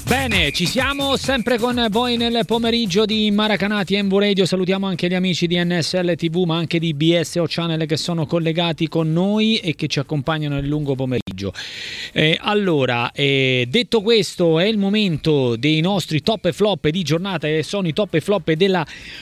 Bene, ci siamo sempre con voi nel pomeriggio di Maracanati MV Radio. Salutiamo anche gli amici di NSL TV ma anche di BSO Channel che sono collegati con noi e che ci accompagnano nel lungo pomeriggio. Allora, detto questo, è il momento dei nostri top e flop di giornata e sono i top e flop della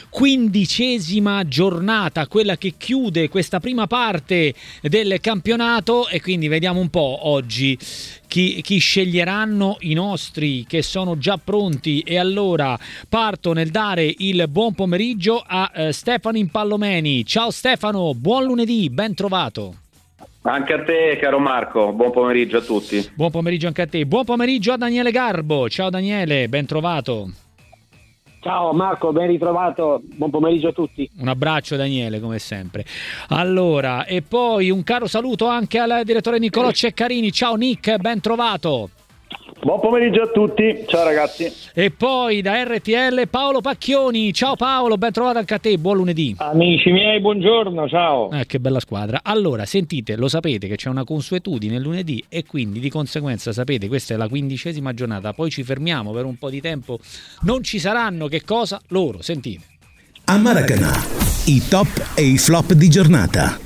15ª giornata, quella che chiude questa prima parte del campionato, e quindi vediamo un po' oggi chi sceglieranno i nostri che sono già pronti. E allora parto nel dare il buon pomeriggio a Stefano Impallomeni. Ciao Stefano, buon lunedì, ben trovato. Anche a te caro Marco, buon pomeriggio a tutti. Buon pomeriggio anche a te. Buon pomeriggio a Daniele Garbo. Ciao Daniele, ben trovato. Ciao Marco, ben ritrovato, buon pomeriggio a tutti. Un abbraccio Daniele, come sempre. Allora, e poi un caro saluto anche al direttore Niccolò Ceccarini. Ciao Nick, ben trovato. Buon pomeriggio a tutti, ciao ragazzi. E poi da RTL Paolo Pacchioni. Ciao Paolo, ben trovato anche a te, buon lunedì. Amici miei, buongiorno, ciao. Che bella squadra. Allora, sentite, lo sapete che c'è una consuetudine il lunedì e quindi di conseguenza sapete, questa è la 15ª giornata, poi ci fermiamo per un po' di tempo, non ci saranno che cosa? Loro, sentite. A Maracanà, i top e i flop di giornata.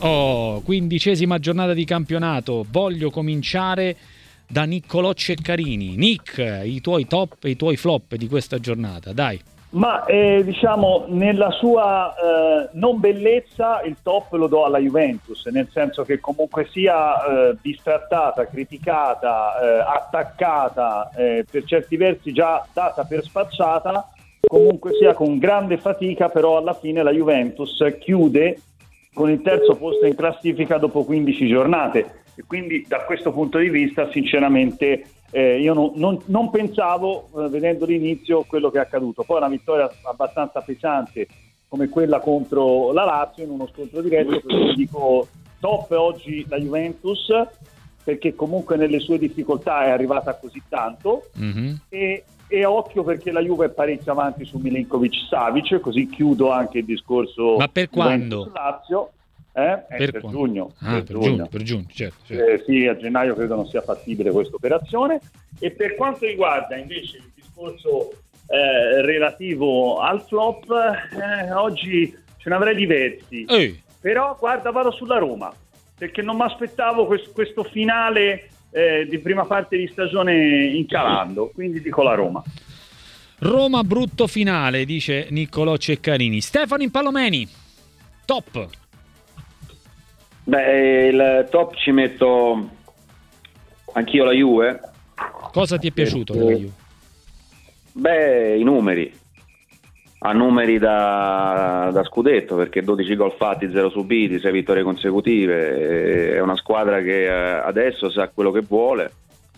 15ª giornata di campionato, voglio cominciare da Niccolò Ceccarini. Nick, i tuoi top e i tuoi flop di questa giornata, dai. Ma diciamo nella sua non bellezza il top lo do alla Juventus, nel senso che comunque sia bistrattata, criticata, attaccata, per certi versi già data per spacciata, comunque sia con grande fatica, però alla fine la Juventus chiude con il terzo posto in classifica dopo 15 giornate. E quindi da questo punto di vista sinceramente io non pensavo, vedendo l'inizio, quello che è accaduto. Poi una vittoria abbastanza pesante come quella contro la Lazio in uno scontro diretto, perché dico top oggi la Juventus, perché comunque nelle sue difficoltà è arrivata così tanto, e occhio perché la Juve è parecchio avanti su Milinkovic-Savic, così chiudo anche il discorso. Ma per quando? Lazio. Per giugno. Per giugno, certo. Sì, a gennaio credo non sia fattibile questa operazione. E per quanto riguarda invece il discorso relativo al flop, oggi ce ne avrei diversi. Però guarda, vado sulla Roma, perché non mi aspettavo questo finale di prima parte di stagione incalando, quindi dico la Roma. Roma brutto finale, dice Niccolò Ceccarini. Stefano Impallomeni, top. Beh, il top ci metto anch'io la Juve. Cosa ti è piaciuto della Juve? Beh, i numeri. Ha numeri da scudetto, perché 12 gol fatti, 0 subiti, 6 vittorie consecutive. È una squadra che adesso sa quello che vuole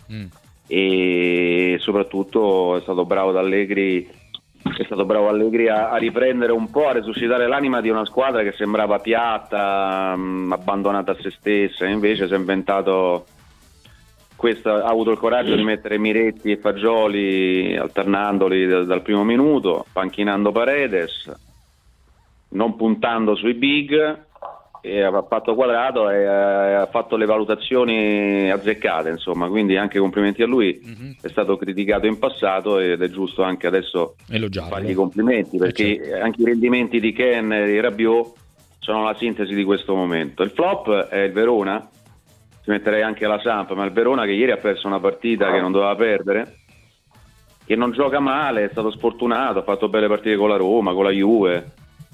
e soprattutto è stato bravo Allegri a riprendere un po', a resuscitare l'anima di una squadra che sembrava piatta, abbandonata a se stessa. Invece si è inventato ha avuto il coraggio di mettere Miretti e Fagioli alternandoli dal primo minuto, panchinando Paredes, non puntando sui big, e ha fatto quadrato e ha fatto le valutazioni azzeccate, insomma, quindi anche complimenti a lui. È stato criticato in passato ed è giusto anche adesso fargli i complimenti, perché anche i rendimenti di Ken e di Rabiot sono la sintesi di questo momento. Il flop è il Verona, ci metterei anche la Samp, ma il Verona che ieri ha perso una partita che non doveva perdere, che non gioca male, è stato sfortunato, ha fatto belle partite con la Roma, con la Juve.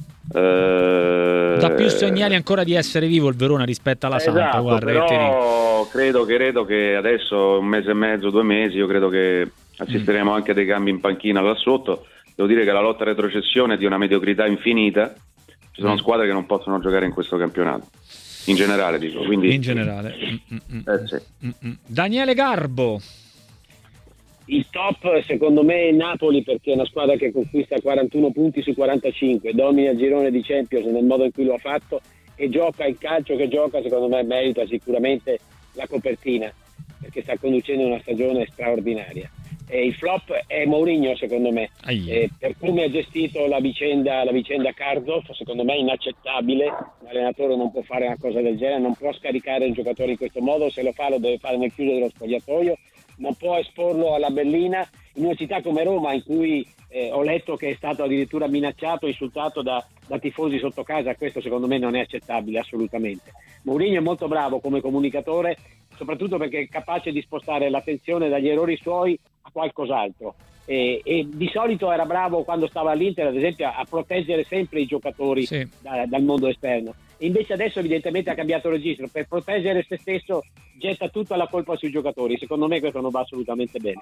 Dà più segnali ancora di essere vivo il Verona rispetto alla Samp, esatto, guarda, però credo che adesso, un mese e mezzo, 2 mesi, io credo che assisteremo anche a dei cambi in panchina là sotto. Devo dire che la lotta a retrocessione è di una mediocrità infinita, ci sono squadre che non possono giocare in questo campionato, in generale dico, quindi in generale. Sì. Daniele Garbo. Il top secondo me è Napoli, perché è una squadra che conquista 41 punti su 45, domina il girone di Champions nel modo in cui lo ha fatto e gioca il calcio che gioca. Secondo me merita sicuramente la copertina, perché sta conducendo una stagione straordinaria. Il flop è Mourinho, secondo me, per come ha gestito la vicenda Karsdorp. Secondo me è inaccettabile, un allenatore non può fare una cosa del genere, non può scaricare un giocatore in questo modo, se lo fa lo deve fare nel chiuso dello spogliatoio, non può esporlo alla berlina in una città come Roma, in cui ho letto che è stato addirittura minacciato, insultato da tifosi sotto casa. Questo secondo me non è accettabile assolutamente. Mourinho è molto bravo come comunicatore, soprattutto perché è capace di spostare l'attenzione dagli errori suoi a qualcos'altro, e di solito era bravo quando stava all'Inter, ad esempio, a proteggere sempre i giocatori dal mondo esterno. Invece adesso evidentemente ha cambiato registro, per proteggere se stesso getta tutta la colpa sui giocatori. Secondo me questo non va assolutamente bene.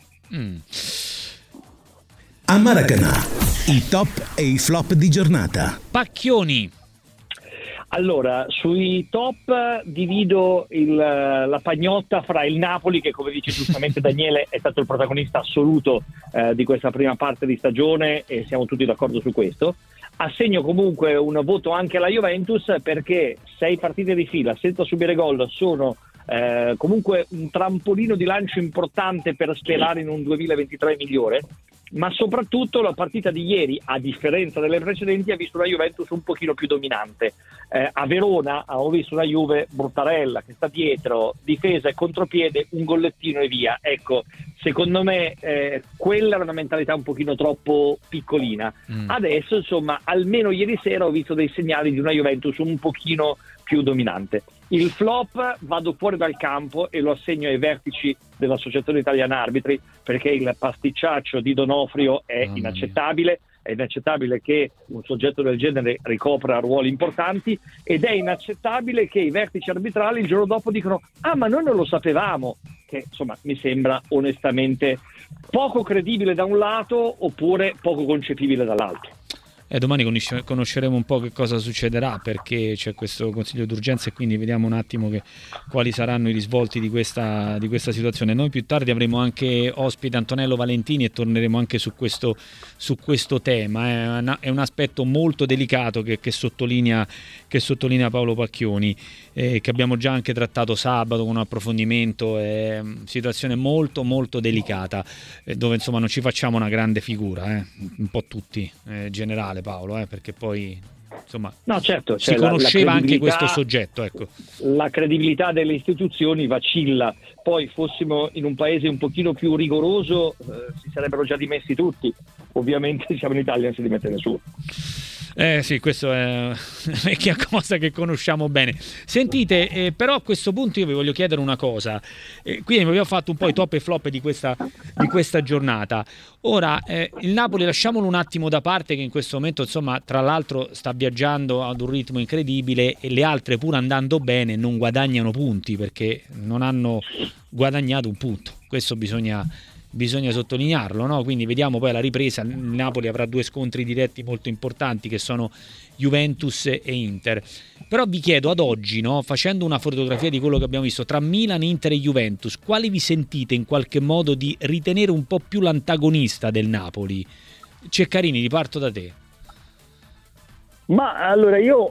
A Maracanã, i top e i flop di giornata. Pacchioni. Allora, sui top divido la pagnotta fra il Napoli, che come dice giustamente Daniele è stato il protagonista assoluto di questa prima parte di stagione, e siamo tutti d'accordo su questo. Assegno comunque un voto anche alla Juventus, perché 6 partite di fila senza subire gol sono comunque un trampolino di lancio importante per sperare in un 2023 migliore. Ma soprattutto la partita di ieri, a differenza delle precedenti, ha visto una Juventus un pochino più dominante. A Verona ho visto una Juve bruttarella, che sta dietro, difesa e contropiede, un gollettino e via. Ecco, secondo me quella era una mentalità un pochino troppo piccolina. Adesso, insomma, almeno ieri sera ho visto dei segnali di una Juventus un pochino più dominante. Il flop vado fuori dal campo e lo assegno ai vertici dell'Associazione Italiana Arbitri, perché il pasticciaccio di Donofrio è inaccettabile. È inaccettabile che un soggetto del genere ricopra ruoli importanti, ed è inaccettabile che i vertici arbitrali il giorno dopo dicono ma noi non lo sapevamo, che insomma mi sembra onestamente poco credibile da un lato, oppure poco concepibile dall'altro. Domani conosceremo un po' che cosa succederà, perché c'è questo consiglio d'urgenza, e quindi vediamo un attimo quali saranno i risvolti di questa situazione. Noi più tardi avremo anche ospite Antonello Valentini e torneremo anche su questo tema. È un aspetto molto delicato che sottolinea Paolo Pacchioni, che abbiamo già anche trattato sabato con un approfondimento. È una situazione molto molto delicata, dove insomma non ci facciamo una grande figura, un po' tutti, generale, Paolo, perché poi insomma certo, si conosceva anche questo soggetto, ecco. La credibilità delle istituzioni vacilla. Poi fossimo in un paese un pochino più rigoroso, si sarebbero già dimessi tutti. Ovviamente siamo in Italia, non si dimette nessuno. Sì, questo è vecchia cosa che conosciamo bene. Sentite, però a questo punto io vi voglio chiedere una cosa. Qui abbiamo fatto un po' i top e flop di questa giornata. Ora, il Napoli lasciamolo un attimo da parte, che in questo momento, insomma, tra l'altro sta viaggiando ad un ritmo incredibile, e le altre, pur andando bene, non guadagnano punti, perché non hanno guadagnato un punto. Questo bisogna sottolinearlo, no? Quindi vediamo poi alla ripresa. Il Napoli avrà 2 scontri diretti molto importanti, che sono Juventus e Inter. Però vi chiedo, ad oggi, no, facendo una fotografia di quello che abbiamo visto tra Milan, Inter e Juventus, quali vi sentite in qualche modo di ritenere un po' più l'antagonista del Napoli? Ceccarini, riparto da te. Ma allora io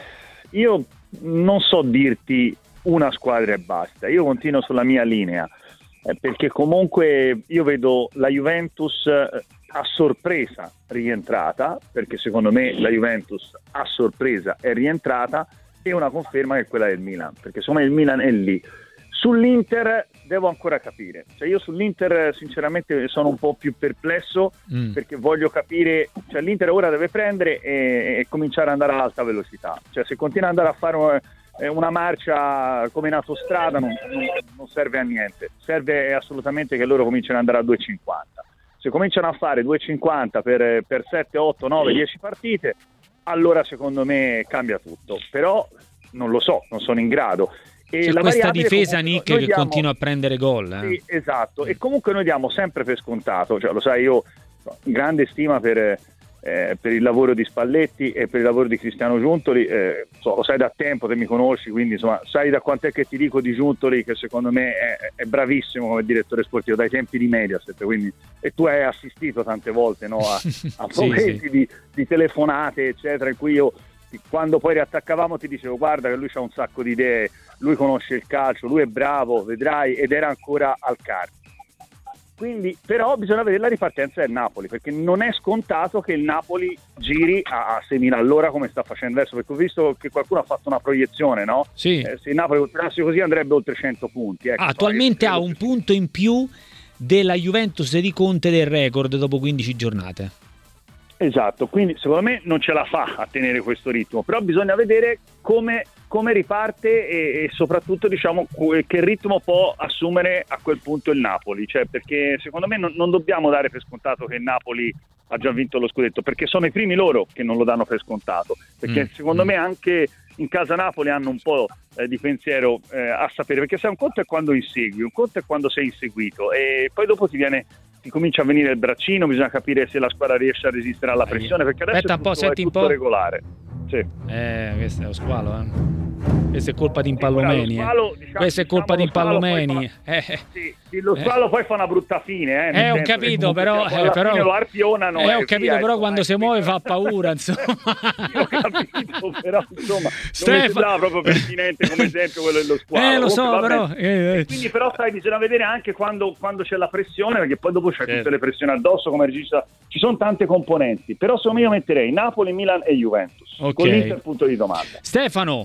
non so dirti una squadra e basta. Io continuo sulla mia linea, perché comunque io vedo la Juventus a sorpresa rientrata, perché secondo me la Juventus a sorpresa è rientrata, e una conferma che è quella del Milan, perché secondo me il Milan è lì. Sull'Inter devo ancora capire, cioè io sull'Inter sinceramente sono un po' più perplesso, perché voglio capire, cioè l'Inter ora deve prendere e cominciare ad andare ad alta velocità, cioè se continua ad andare a fare una marcia come in autostrada non serve a niente. Serve assolutamente che loro cominciano ad andare a 2,50. Se cominciano a fare 2,50 per 7, 8, 9, 10 partite, allora secondo me cambia tutto. Però non lo so, non sono in grado. E c'è la questa difesa, Nick, che continua a prendere gol. Sì, esatto. E comunque noi diamo sempre per scontato, cioè, lo sai, io ho grande stima per il lavoro di Spalletti e per il lavoro di Cristiano Giuntoli, lo sai da tempo, te mi conosci, quindi insomma sai da quant'è che ti dico di Giuntoli, che secondo me è bravissimo come direttore sportivo dai tempi di Mediaset, quindi, e tu hai assistito tante volte, no, a momenti sì. Di telefonate eccetera, in cui io quando poi riattaccavamo ti dicevo guarda che lui c'ha un sacco di idee, lui conosce il calcio, lui è bravo, vedrai, ed era ancora al Carpi. Quindi, però bisogna vedere la ripartenza del Napoli, perché non è scontato che il Napoli giri a 6.000 all'ora come sta facendo adesso, perché ho visto che qualcuno ha fatto una proiezione, no? Sì. Se il Napoli continuasse così andrebbe oltre 100 punti. Ecco, attualmente ha un punto in più della Juventus di Conte del record dopo 15 giornate. Esatto, quindi secondo me non ce la fa a tenere questo ritmo, però bisogna vedere come riparte e soprattutto diciamo che ritmo può assumere a quel punto il Napoli, cioè perché secondo me non dobbiamo dare per scontato che il Napoli ha già vinto lo scudetto, perché sono i primi loro che non lo danno per scontato, perché secondo me anche in casa Napoli hanno un po' di pensiero a sapere, perché sai, un conto è quando insegui, un conto è quando sei inseguito e poi dopo ti comincia a venire il braccino, bisogna capire se la squadra riesce a resistere alla pressione, perché adesso è tutto regolare. Sì. Questo è lo squalo, Questa è colpa di Impallomeni. Questa è colpa di Impallomeni. Lo squalo poi fa una brutta fine. Ho capito, però lo arpionano. Ho capito, però quando si muove fa paura, insomma. Ho capito, però insomma, non mi sembrava proprio pertinente come esempio quello dello squalo. Lo so, però. Quindi però bisogna vedere anche quando c'è la pressione, perché poi dopo c'è tutte le pressioni addosso come regista. Ci sono tante componenti, però secondo me io metterei Napoli, Milan e Juventus. Con l'Inter punto di domanda. Stefano.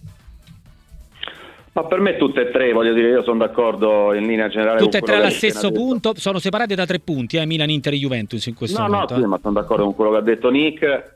Ma per me tutte e tre, voglio dire, io sono d'accordo in linea generale. Tutte e tre allo stesso punto, sono separate da 3 punti, Milan, Inter e Juventus in questo momento. No, sì, ma sono d'accordo con quello che ha detto Nick.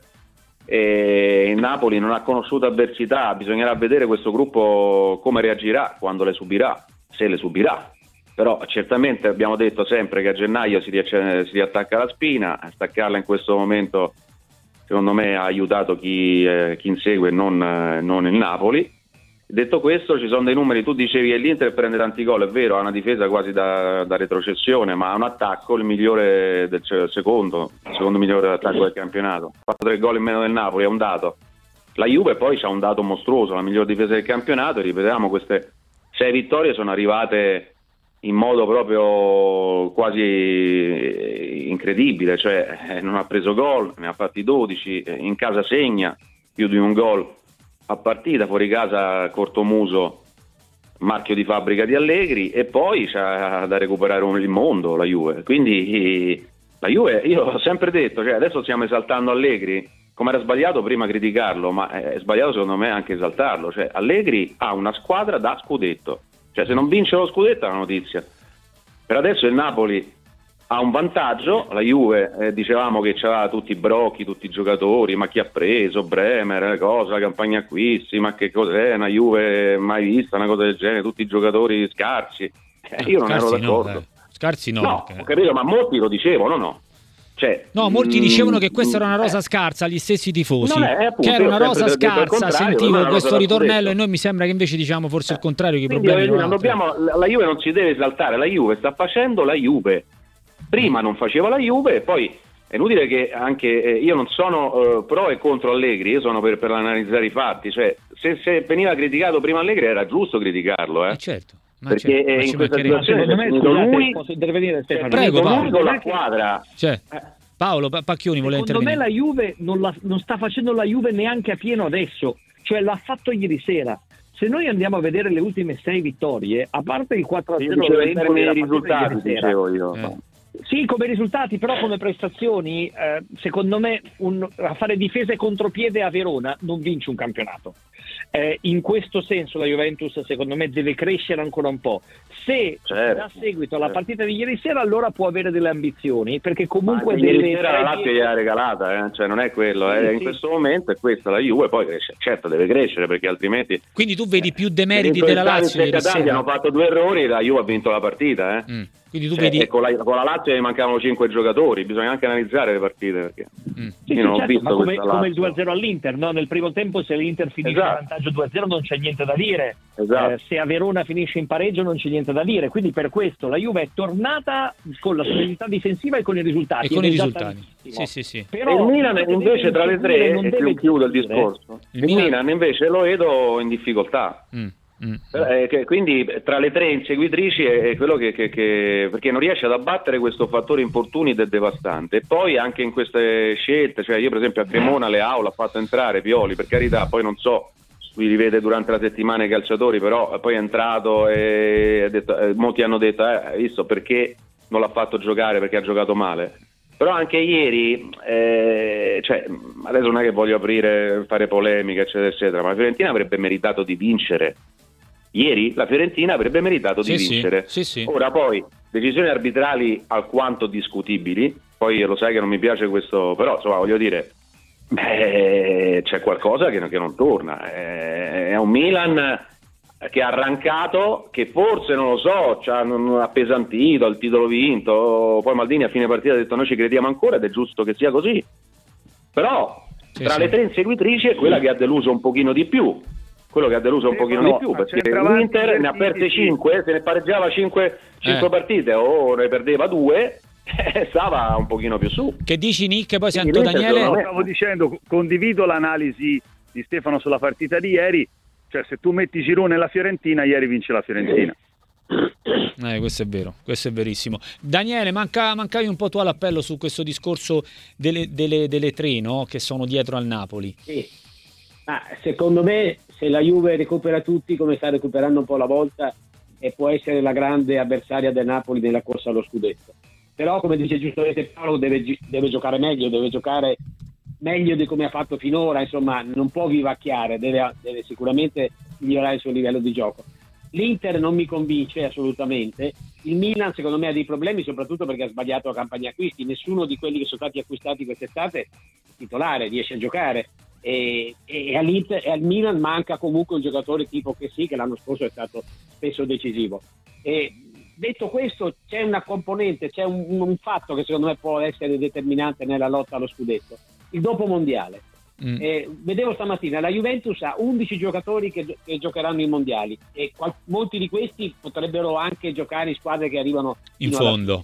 E il Napoli non ha conosciuto avversità, bisognerà vedere questo gruppo come reagirà quando le subirà, se le subirà. Però certamente abbiamo detto sempre che a gennaio si riattacca la spina, a staccarla in questo momento secondo me ha aiutato chi insegue, non il Napoli. Detto questo, ci sono dei numeri, tu dicevi che l'Inter prende tanti gol, è vero, ha una difesa quasi da retrocessione, ma ha un attacco il migliore il secondo migliore attacco del campionato. Ha fatto 3 gol in meno del Napoli, è un dato. La Juve poi c'ha un dato mostruoso, la miglior difesa del campionato, e ripetiamo, queste 6 vittorie sono arrivate in modo proprio quasi incredibile, cioè non ha preso gol, ne ha fatti 12, in casa segna più di un gol a partita, fuori casa cortomuso, marchio di fabbrica di Allegri, e poi c'ha da recuperare il mondo la Juve. Quindi la Juve, io ho sempre detto, cioè adesso stiamo esaltando Allegri, come era sbagliato prima criticarlo, ma è sbagliato secondo me anche esaltarlo, cioè Allegri ha una squadra da scudetto, cioè se non vince lo scudetto è una notizia. Per adesso il Napoli ha un vantaggio, la Juve dicevamo che c'aveva tutti i brocchi, tutti i giocatori, ma chi ha preso, Bremer, la campagna acquisti, ma che cos'è una Juve mai vista, una cosa del genere, tutti i giocatori scarsi, io non ero d'accordo. Scarsi no, ho capito, ma molti lo dicevano, no? Cioè, molti dicevano che questa era una rosa scarsa, gli stessi tifosi, appunto, che era una rosa scarsa, sentivo questo ritornello, e noi mi sembra che invece diciamo forse il contrario, che i problemi la Juve non si deve esaltare, la Juve sta facendo la Juve. Prima non faceva la Juve, poi è inutile che anche io non sono pro e contro Allegri, io sono per analizzare i fatti, cioè se veniva criticato prima Allegri era giusto criticarlo, certo, perché in questa situazione lui posso intervenire, Stefano? Prego, Paolo. Con la squadra Paolo Pacchioni vuole intervenire. Secondo me la Juve non sta facendo la Juve neanche a pieno adesso, cioè l'ha fatto ieri sera. Se noi andiamo a vedere le ultime 6 vittorie, a parte il 4-0 dei risultati, dicevo io. Sì, come risultati, però come prestazioni, secondo me a fare difesa e contropiede a Verona non vince un campionato. In questo senso la Juventus secondo me deve crescere ancora un po'. Se dà seguito alla partita di ieri sera, allora può avere delle ambizioni, perché comunque ieri sera la Lazio gli ha regalata, cioè non è quello, in questo momento è questa la Juve, poi certo deve crescere, perché altrimenti. Quindi tu vedi più demeriti della Lazio ieri sera? Hanno fatto 2 errori, la Juve ha vinto la partita, Quindi tu vedi. Con la Lazio ne mancavano 5 giocatori, bisogna anche analizzare le partite, perché io non ho visto, ma come il 2-0 all'Inter, no? Nel primo tempo se l'Inter finisce in vantaggio 2-0 non c'è niente da dire, se a Verona finisce in pareggio non c'è niente da dire, quindi per questo la Juve è tornata con la solidità difensiva e con i risultati. Sì. Però il Milan invece tra le tre, e chiudo il discorso, il Milan invece lo vedo in difficoltà. Quindi tra le 3 inseguitrici è quello che perché non riesce ad abbattere questo fattore infortuni devastante. E poi anche in queste scelte, cioè io per esempio a Cremona Leao l'ha fatto entrare Pioli, per carità, poi non so, lui li vede durante la settimana i calciatori, però poi è entrato e ha detto, molti hanno detto hai visto perché non l'ha fatto giocare, perché ha giocato male. Però anche ieri, cioè, adesso non è che voglio fare polemiche eccetera, ma la Fiorentina avrebbe meritato di vincere Ieri la Fiorentina avrebbe meritato di vincere. Sì. Ora poi, decisioni arbitrali alquanto discutibili, poi lo sai che non mi piace questo, però insomma voglio dire, c'è qualcosa che non torna. È un Milan che ha arrancato, che forse, non lo so, ci hanno appesantito il titolo vinto, poi Maldini a fine partita ha detto noi ci crediamo ancora ed è giusto che sia così, però tra le tre inseguitrici è quella che ha deluso un pochino di più, perché l'Inter ne ha perse 5, se ne pareggiava 5 partite o ne perdeva 2, stava un pochino più su. Che dici, Nick? Poi sento Daniele. Stavo dicendo, condivido l'analisi di Stefano sulla partita di ieri, cioè se tu metti Girone e la Fiorentina, ieri vince la Fiorentina. Questo è vero, questo è verissimo. Daniele, mancavi un po' tu all'appello su questo discorso delle tre, no? Che sono dietro al Napoli. Sì. Ma secondo me, se la Juve recupera tutti come sta recuperando un po' alla volta, e può essere la grande avversaria del Napoli nella corsa allo scudetto. Però, come dice giustamente Paolo, deve giocare meglio, di come ha fatto finora, insomma non può vivacchiare, deve sicuramente migliorare il suo livello di gioco. L'Inter non mi convince assolutamente, il Milan secondo me ha dei problemi soprattutto perché ha sbagliato la campagna acquisti, nessuno di quelli che sono stati acquistati quest'estate titolare riesce a giocare e all'Inter e al Milan manca comunque un giocatore tipo che l'anno scorso è stato spesso decisivo. E detto questo, c'è una componente, c'è un fatto che secondo me può essere determinante nella lotta allo scudetto: il dopo mondiale. Vedevo stamattina la Juventus ha 11 giocatori che giocheranno i mondiali e molti di questi potrebbero anche giocare in squadre che arrivano in fondo.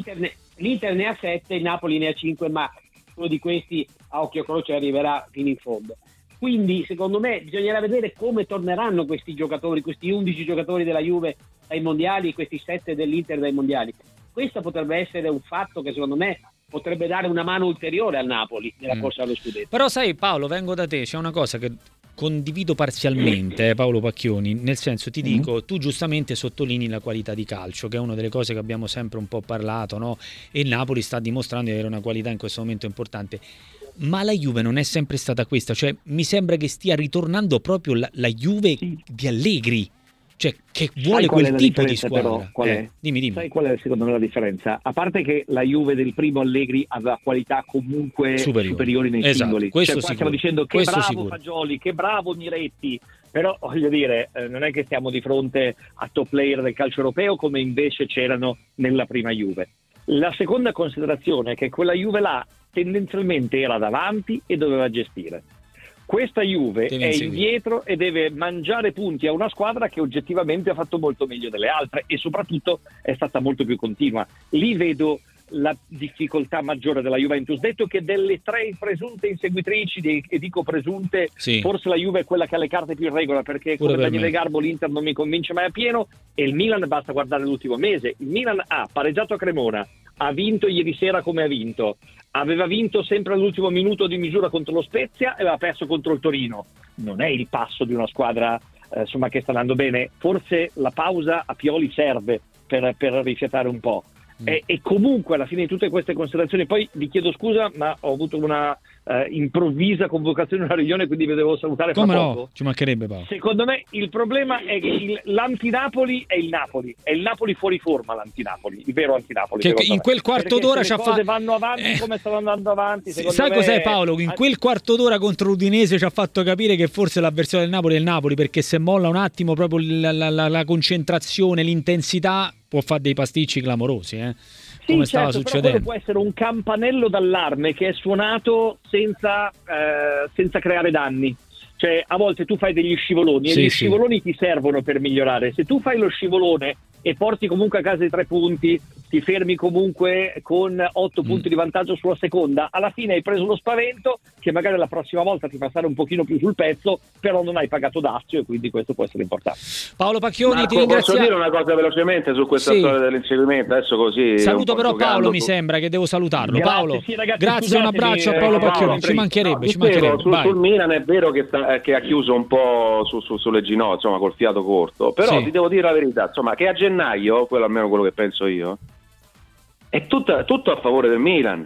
L'Inter ne ha 7, il Napoli ne ha 5, ma uno di questi a occhio croce arriverà fino in fondo. Quindi secondo me bisognerà vedere come torneranno questi giocatori, questi 11 giocatori della Juve dai mondiali, questi 7 dell'Inter dai mondiali. Questo potrebbe essere un fatto che secondo me potrebbe dare una mano ulteriore al Napoli nella corsa allo scudetto. Però sai Paolo, vengo da te, c'è una cosa che condivido parzialmente, Paolo Pacchioni, nel senso ti dico, tu giustamente sottolinei la qualità di calcio, che è una delle cose che abbiamo sempre un po' parlato, no? E il Napoli sta dimostrando di avere una qualità in questo momento importante. Ma la Juve non è sempre stata questa, cioè mi sembra che stia ritornando proprio la Juve di Allegri, cioè che vuole quel tipo di squadra. Però, qual è? Dimmi. Sai qual è secondo me la differenza? A parte che la Juve del primo Allegri aveva qualità comunque superiori nei singoli. Questo cioè, stiamo dicendo che bravo Fagioli, che bravo Miretti, però voglio dire, non è che stiamo di fronte a top player del calcio europeo come invece c'erano nella prima Juve. La seconda considerazione è che quella Juve là tendenzialmente era davanti e doveva gestire. Questa Juve è indietro e deve mangiare punti a una squadra che oggettivamente ha fatto molto meglio delle altre e soprattutto è stata molto più continua. Lì vedo la difficoltà maggiore della Juventus. Detto che delle tre presunte inseguitrici, e dico presunte, forse la Juve è quella che ha le carte più in regola, perché come Daniele Garbo l'Inter non mi convince mai appieno, e il Milan basta guardare l'ultimo mese. Il Milan ha pareggiato a Cremona, ha vinto ieri sera come ha vinto, aveva vinto sempre all'ultimo minuto di misura contro lo Spezia e aveva perso contro il Torino. Non è il passo di una squadra che sta andando bene. Forse la pausa a Pioli serve per rifiatare un po'. E comunque alla fine di tutte queste considerazioni, poi vi chiedo scusa ma ho avuto una improvvisa convocazione a una riunione, quindi vi devo salutare fra poco. No, ci mancherebbe Paolo. Secondo me il problema è che l'antinapoli è il Napoli fuori forma, l'antinapoli, il vero antinapoli, che in quel quarto d'ora ci ha fatto, vanno avanti come stanno andando avanti, sai cos'è Paolo? In quel quarto d'ora contro l'Udinese ci ha fatto capire che forse l'avversario del Napoli è il Napoli, perché se molla un attimo proprio la concentrazione, l'intensità, può fare dei pasticci clamorosi, come stava succedendo. Però può essere un campanello d'allarme che è suonato senza creare danni. Cioè a volte tu fai degli scivoloni e gli scivoloni ti servono per migliorare. Se tu fai lo scivolone e porti comunque a casa i 3 punti, ti fermi comunque con 8 punti di vantaggio sulla seconda, alla fine hai preso lo spavento che magari la prossima volta ti fa stare un pochino più sul pezzo, però non hai pagato dazio e quindi questo può essere importante. Paolo Pacchioni, ti ringrazio. Posso dire una cosa velocemente su questa storia dell'inseguimento? Adesso così saluto però Paolo, mi sembra che devo salutarlo. Grazie, Paolo, ragazzi, grazie, un abbraccio a Paolo Pacchioni, ci mancherebbe. Sul Milan è vero che ha chiuso un po' sulle ginocchia, insomma col fiato corto, però ti devo dire la verità, insomma, che a gennaio, quello almeno quello che penso io, è tutto a favore del Milan,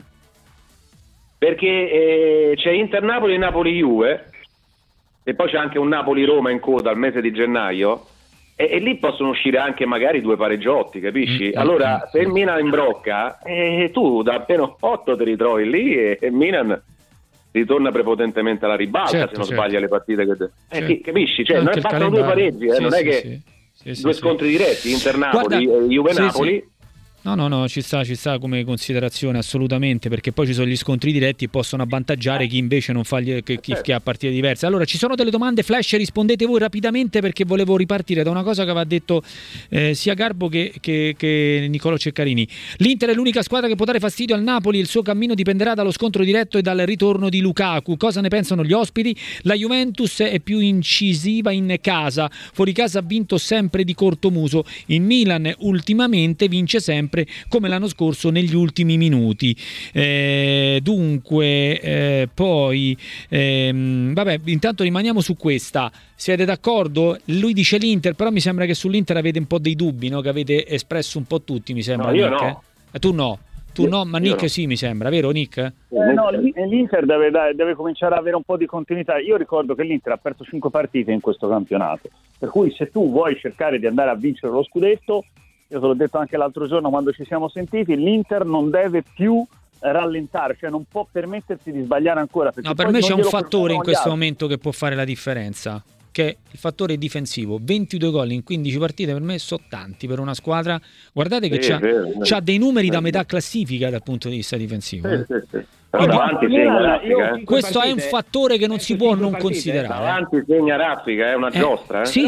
perché c'è Inter-Napoli e Napoli-Juve e poi c'è anche un Napoli-Roma in coda al mese di gennaio, e lì possono uscire anche magari 2 pareggiotti, capisci? Allora se il Milan imbrocca, tu da appena 8 ti ritrovi lì e Milan ritorna prepotentemente alla ribalta, se non sbaglia le partite che capisci? Cioè, non bastano 2 pareggi, non è che due scontri diretti, Inter-Napoli e Juve-Napoli. No, ci sta come considerazione assolutamente, perché poi ci sono gli scontri diretti e possono avvantaggiare chi invece non fa chi ha partite diverse. Allora, ci sono delle domande flash, rispondete voi rapidamente, perché volevo ripartire da una cosa che aveva detto sia Garbo che Niccolò Ceccarini. L'Inter è l'unica squadra che può dare fastidio al Napoli, il suo cammino dipenderà dallo scontro diretto e dal ritorno di Lukaku. Cosa ne pensano gli ospiti? La Juventus è più incisiva in casa, fuori casa ha vinto sempre di cortomuso, il Milan ultimamente vince sempre come l'anno scorso negli ultimi minuti. Poi vabbè, intanto rimaniamo su questa. Siete d'accordo? Lui dice l'Inter, però mi sembra che sull'Inter avete un po' dei dubbi, no? Che avete espresso un po' tutti, mi sembra. No, io Nick, no. Tu no, ma Nick sì, mi sembra, vero Nick? No, l'Inter deve cominciare ad avere un po' di continuità. Io ricordo che l'Inter ha perso 5 partite in questo campionato, per cui se tu vuoi cercare di andare a vincere lo scudetto, io te l'ho detto anche l'altro giorno quando ci siamo sentiti, l'Inter non deve più rallentare, cioè non può permettersi di sbagliare ancora. No, per me c'è un fattore in questo momento che può fare la differenza, che è il fattore difensivo. 22 gol in 15 partite per me sono tanti per una squadra. Guardate che c'ha dei numeri da metà classifica dal punto di vista difensivo. Questo è un fattore che non si può non considerare. Davanti segna Raffica, è una giostra. Sì.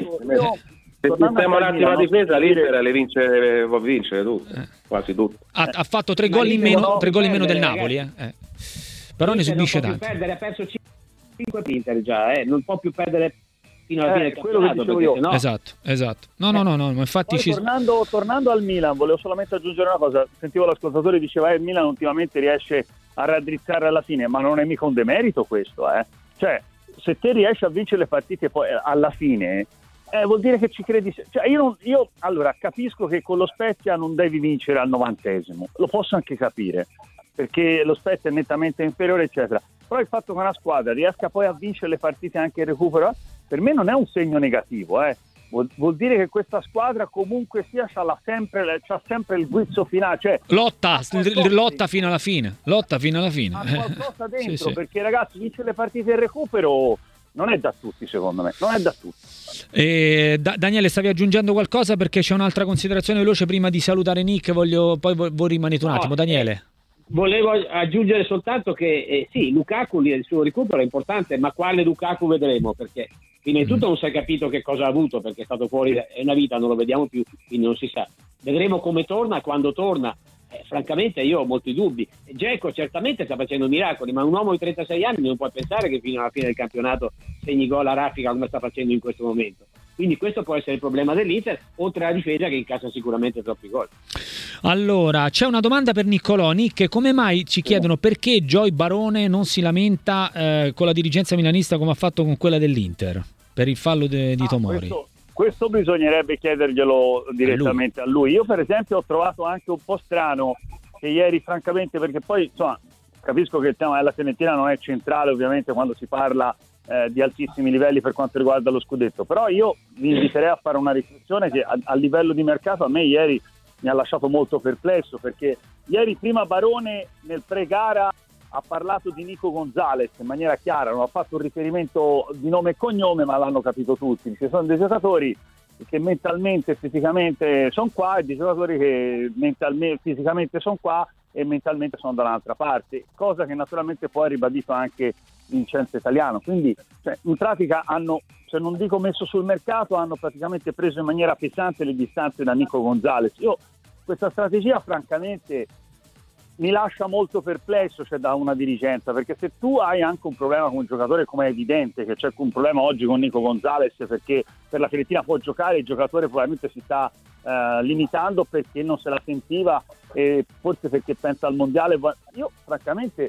Se sistema un attimo la difesa, l'Inter può vincere tutte, quasi tutte. Ha fatto 3 gol in meno, 3 gol in meno del Napoli, però ne subisce tanti. Ha perso 5 Inter già, non può più perdere fino alla fine del campionato, perché sennò... Esatto. No, infatti tornando al Milan, volevo solamente aggiungere una cosa. Sentivo l'ascoltatore diceva il Milan ultimamente riesce a raddrizzare alla fine, ma non è mica un demerito questo, Cioè, se te riesci a vincere le partite poi alla fine, vuol dire che ci credi. Cioè, io allora capisco che con lo Spezia non devi vincere al 90°, lo posso anche capire, perché lo Spezia è nettamente inferiore, eccetera. Però il fatto che una squadra riesca poi a vincere le partite anche in recupero, per me non è un segno negativo, Vuol dire che questa squadra comunque sia c'ha sempre il guizzo finale, cioè lotta fino alla fine. Ha qualcosa dentro, sì. Perché ragazzi, vincere le partite in recupero non è da tutti, secondo me, non è da tutti. Daniele, stavi aggiungendo qualcosa, perché c'è un'altra considerazione veloce prima di salutare Nick, voi rimanete un attimo. Daniele. Volevo aggiungere soltanto che sì, Lukaku, il suo recupero è importante, ma quale Lukaku vedremo? Perché prima di tutto non si è capito che cosa ha avuto, perché è stato fuori, è una vita, non lo vediamo più, quindi non si sa. Vedremo come torna, quando torna. Francamente io ho molti dubbi. Dzeko certamente sta facendo miracoli, ma un uomo di 36 anni non può pensare che fino alla fine del campionato segni gol a raffica come sta facendo in questo momento. Quindi questo può essere il problema dell'Inter, oltre alla difesa che incassa sicuramente troppi gol. Allora, c'è una domanda per Niccolò. Nick, come mai ci chiedono perché Joy Barone non si lamenta con la dirigenza milanista come ha fatto con quella dell'Inter per il fallo di Tomori? Questo bisognerebbe chiederglielo direttamente a lui. Io per esempio ho trovato anche un po' strano che ieri, francamente, perché poi insomma capisco che il tema della Fiorentina non è centrale ovviamente quando si parla di altissimi livelli per quanto riguarda lo scudetto, però io vi inviterei a fare una riflessione che a livello di mercato a me ieri mi ha lasciato molto perplesso, perché ieri prima Barone nel pre-gara ha parlato di Nico Gonzalez in maniera chiara, non ha fatto un riferimento di nome e cognome, ma l'hanno capito tutti. Ci sono dei giocatori che mentalmente e fisicamente sono qua e dei giocatori che fisicamente sono qua e mentalmente sono da un'altra parte, cosa che naturalmente poi ha ribadito anche Vincenzo Italiano. Quindi in pratica hanno, se non dico messo sul mercato, hanno praticamente preso in maniera pesante le distanze da Nico Gonzalez. Io questa strategia francamente mi lascia molto perplesso, da una dirigenza, perché se tu hai anche un problema con un giocatore, come è evidente che c'è un problema oggi con Nico Gonzalez, perché per la Fiorentina può giocare, il giocatore probabilmente si sta limitando perché non se la sentiva e forse perché pensa al mondiale. Io francamente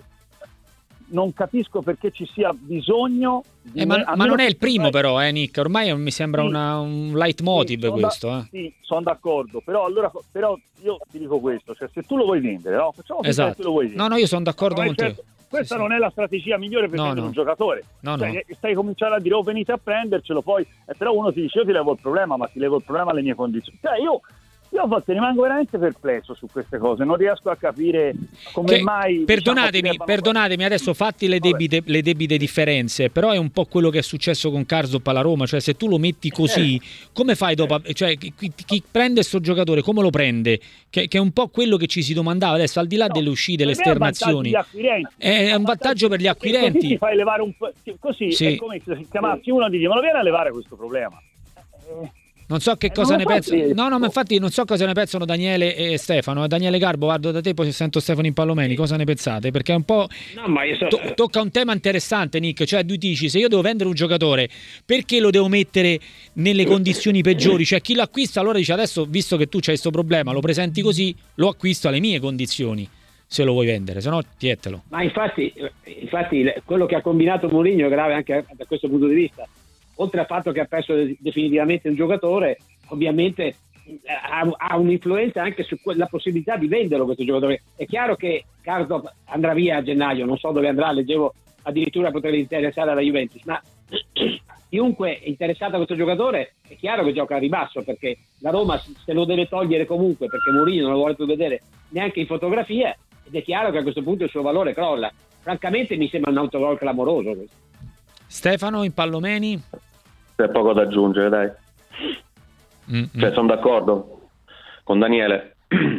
non capisco perché ci sia bisogno di ma non è il primo però, Nick, ormai mi sembra un leitmotiv questo. Sì, sono d'accordo, però io ti dico questo, se tu lo vuoi vendere, no? Facciamo che tu lo vuoi vendere. No, io sono d'accordo con te. Questa sì. non è la strategia migliore per prendere un giocatore. Stai cominciando a dire venite a prendercelo, poi però uno ti dice io ti levo il problema, ma ti levo il problema alle mie condizioni. Io a volte rimango veramente perplesso su queste cose, non riesco a capire come mai. Perdonatemi, adesso fatti le debite differenze, però è un po' quello che è successo con Karsdorp alla Roma, cioè se tu lo metti così, come fai dopo? Cioè chi prende sto giocatore, come lo prende? Che è un po' quello che ci si domandava adesso, al di là delle uscite, delle esternazioni. È un vantaggio per gli acquirenti. Così ti fai levare un po', così sì. È come se chiamassi uno e dici ma lo viene a levare questo problema. Non so che cosa ne pensano. No, ma infatti non so cosa ne pensano Daniele e Stefano. Daniele Garbo, guardo da te, poi sento Stefano Impallomeni. Cosa ne pensate? Perché è un po'. No, ma io tocca un tema interessante, Nick. Cioè, tu dici: se io devo vendere un giocatore, perché lo devo mettere nelle condizioni peggiori? Cioè, chi lo acquista allora dice: adesso, visto che tu c'hai questo problema, lo presenti così, lo acquisto alle mie condizioni. Se lo vuoi vendere, se no tietelo. Ma infatti, quello che ha combinato Mourinho è grave anche da questo punto di vista. Oltre al fatto che ha perso definitivamente un giocatore, ovviamente ha un'influenza anche sulla possibilità di venderlo questo giocatore. È chiaro che Karsdorp andrà via a gennaio, non so dove andrà, leggevo addirittura poter interessare alla Juventus, ma chiunque è interessato a questo giocatore è chiaro che gioca a ribasso, perché la Roma se lo deve togliere comunque, perché Mourinho non lo vuole più vedere neanche in fotografia, ed è chiaro che a questo punto il suo valore crolla. Francamente mi sembra un autogol clamoroso questo. Stefano Impallomeni? C'è poco da aggiungere, dai. Cioè, sono d'accordo con Daniele.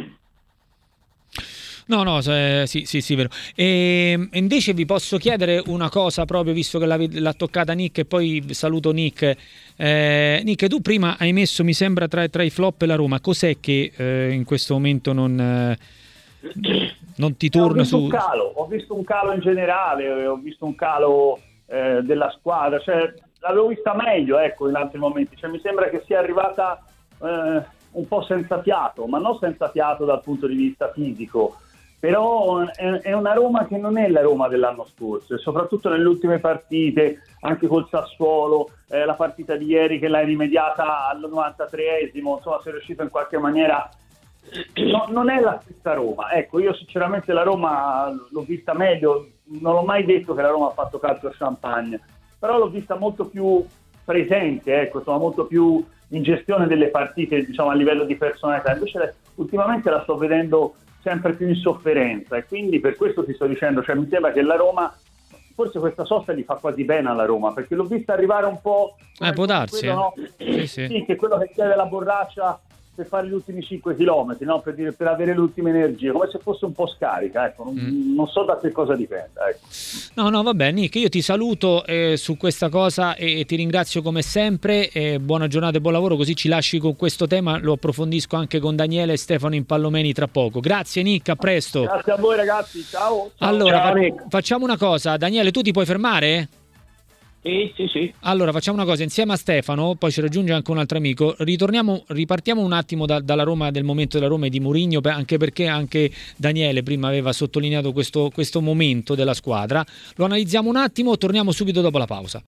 No, sì, vero. E invece vi posso chiedere una cosa, proprio visto che l'ha toccata Nick, e poi saluto Nick. Nick, tu prima hai messo, mi sembra, tra i flop la Roma. Cos'è che in questo momento non ti torna su? Ho visto un calo in generale, ho visto un calo della squadra, cioè l'avevo vista meglio, ecco, in altri momenti, cioè mi sembra che sia arrivata un po' senza fiato, ma non senza fiato dal punto di vista fisico, però è una Roma che non è la Roma dell'anno scorso, e soprattutto nelle ultime partite, anche col Sassuolo, la partita di ieri che l'hai rimediata al 93esimo, insomma sei riuscito in qualche maniera. No, non è la stessa Roma, ecco, io sinceramente la Roma l'ho vista meglio, non l'ho mai detto che la Roma ha fatto calcio champagne, però l'ho vista molto più presente, ecco, insomma, molto più in gestione delle partite, diciamo, a livello di personalità. Invece ultimamente la sto vedendo sempre più in sofferenza, e quindi per questo ti sto dicendo, cioè mi sembra che la Roma, forse questa sosta gli fa quasi bene alla Roma, perché l'ho vista arrivare un po', può darsi, quello, no? Sì, che quello che chiede la borraccia per fare gli ultimi 5 chilometri, no? Per avere l'ultima energia, come se fosse un po' scarica, ecco. Non so da che cosa dipenda, ecco. No, va bene, Nick, io ti saluto su questa cosa e ti ringrazio come sempre, buona giornata e buon lavoro, così ci lasci con questo tema, lo approfondisco anche con Daniele e Stefano Impallomeni tra poco. Grazie Nick, a presto. Grazie a voi ragazzi, ciao. Allora, facciamo una cosa, Daniele, tu ti puoi fermare? Sì. Allora facciamo una cosa, insieme a Stefano, poi ci raggiunge anche un altro amico, ripartiamo un attimo dalla Roma, del momento della Roma e di Mourinho, anche perché anche Daniele prima aveva sottolineato questo momento della squadra. Lo analizziamo un attimo, torniamo subito dopo la pausa.